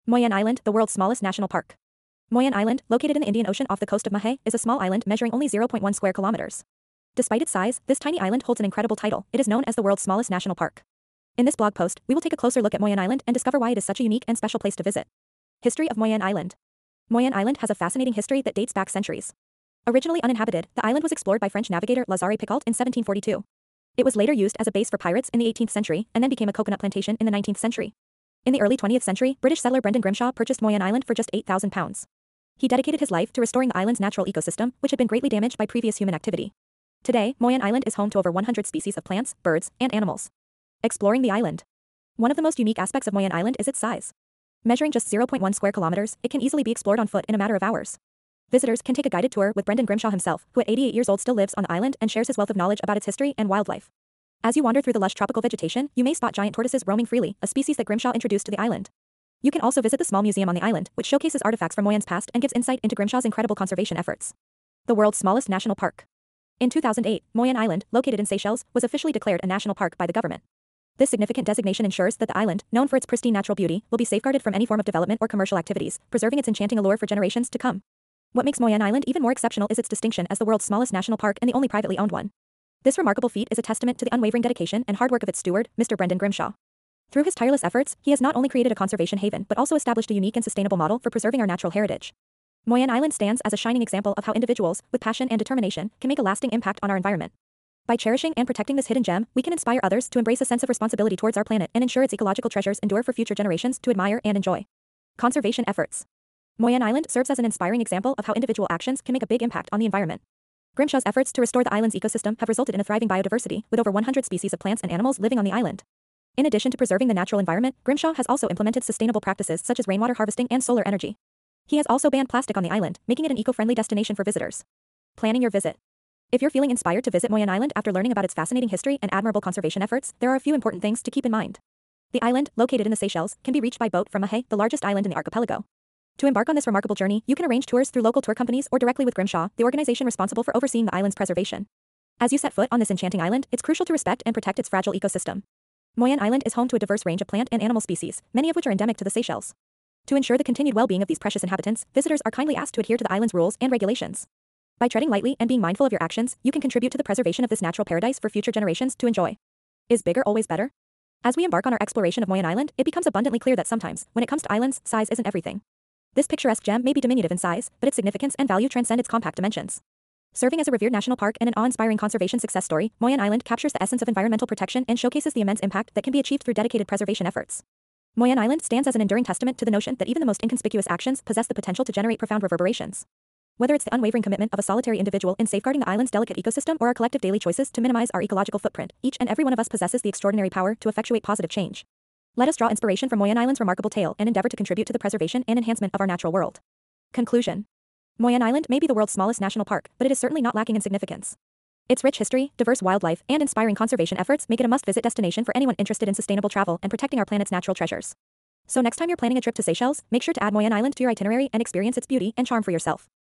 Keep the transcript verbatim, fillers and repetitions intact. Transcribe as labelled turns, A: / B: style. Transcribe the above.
A: Moy An Island, the world's smallest national park. Moy An Island, located in the Indian Ocean off the coast of Mahé, is a small island measuring only zero point one square kilometers. Despite its size, this tiny island holds an incredible title. It is known as the world's smallest national park. In this blog post, we will take a closer look at Moy An Island and discover why it is such a unique and special place to visit. History of Moy An Island. Moy An Island has a fascinating history that dates back centuries. Originally uninhabited, the island was explored by French navigator Lazare Picault in seventeen forty-two. It was later used as a base for pirates in the eighteenth century and then became a coconut plantation in the nineteenth century. In the early twentieth century, British settler Brendan Grimshaw purchased Moy An Island for just eight thousand pounds. He dedicated his life to restoring the island's natural ecosystem, which had been greatly damaged by previous human activity. Today, Moy An Island is home to over one hundred species of plants, birds, and animals. Exploring the island. One of the most unique aspects of Moy An Island is its size. Measuring just zero point one square kilometers, it can easily be explored on foot in a matter of hours. Visitors can take a guided tour with Brendan Grimshaw himself, who at eighty-eight years old still lives on the island and shares his wealth of knowledge about its history and wildlife. As you wander through the lush tropical vegetation, you may spot giant tortoises roaming freely, a species that Grimshaw introduced to the island. You can also visit the small museum on the island, which showcases artifacts from Moy An's past and gives insight into Grimshaw's incredible conservation efforts. The world's smallest national park. In two thousand eight, Moy An Island, located in Seychelles, was officially declared a national park by the government. This significant designation ensures that the island, known for its pristine natural beauty, will be safeguarded from any form of development or commercial activities, preserving its enchanting allure for generations to come. What makes Moy An Island even more exceptional is its distinction as the world's smallest national park and the only privately owned one. This remarkable feat is a testament to the unwavering dedication and hard work of its steward, Mister Brendan Grimshaw. Through his tireless efforts, he has not only created a conservation haven but also established a unique and sustainable model for preserving our natural heritage. Moy An Island stands as a shining example of how individuals, with passion and determination, can make a lasting impact on our environment. By cherishing and protecting this hidden gem, we can inspire others to embrace a sense of responsibility towards our planet and ensure its ecological treasures endure for future generations to admire and enjoy. Conservation efforts. Moy An Island serves as an inspiring example of how individual actions can make a big impact on the environment. Grimshaw's efforts to restore the island's ecosystem have resulted in a thriving biodiversity, with over one hundred species of plants and animals living on the island. In addition to preserving the natural environment, Grimshaw has also implemented sustainable practices such as rainwater harvesting and solar energy. He has also banned plastic on the island, making it an eco-friendly destination for visitors. Planning your visit. If you're feeling inspired to visit Moy An Island after learning about its fascinating history and admirable conservation efforts, there are a few important things to keep in mind. The island, located in the Seychelles, can be reached by boat from Mahé, the largest island in the archipelago. To embark on this remarkable journey, you can arrange tours through local tour companies or directly with Grimshaw, the organization responsible for overseeing the island's preservation. As you set foot on this enchanting island, it's crucial to respect and protect its fragile ecosystem. Moy An Island is home to a diverse range of plant and animal species, many of which are endemic to the Seychelles. To ensure the continued well-being of these precious inhabitants, visitors are kindly asked to adhere to the island's rules and regulations. By treading lightly and being mindful of your actions, you can contribute to the preservation of this natural paradise for future generations to enjoy. Is bigger always better? As we embark on our exploration of Moy An Island, it becomes abundantly clear that sometimes, when it comes to islands, size isn't everything. This picturesque gem may be diminutive in size, but its significance and value transcend its compact dimensions. Serving as a revered national park and an awe-inspiring conservation success story, Moy An Island captures the essence of environmental protection and showcases the immense impact that can be achieved through dedicated preservation efforts. Moy An Island stands as an enduring testament to the notion that even the most inconspicuous actions possess the potential to generate profound reverberations. Whether it's the unwavering commitment of a solitary individual in safeguarding the island's delicate ecosystem or our collective daily choices to minimize our ecological footprint, each and every one of us possesses the extraordinary power to effectuate positive change. Let us draw inspiration from Moy An Island's remarkable tale and endeavor to contribute to the preservation and enhancement of our natural world. Conclusion. Moy An Island may be the world's smallest national park, but it is certainly not lacking in significance. Its rich history, diverse wildlife, and inspiring conservation efforts make it a must-visit destination for anyone interested in sustainable travel and protecting our planet's natural treasures. So next time you're planning a trip to Seychelles, make sure to add Moy An Island to your itinerary and experience its beauty and charm for yourself.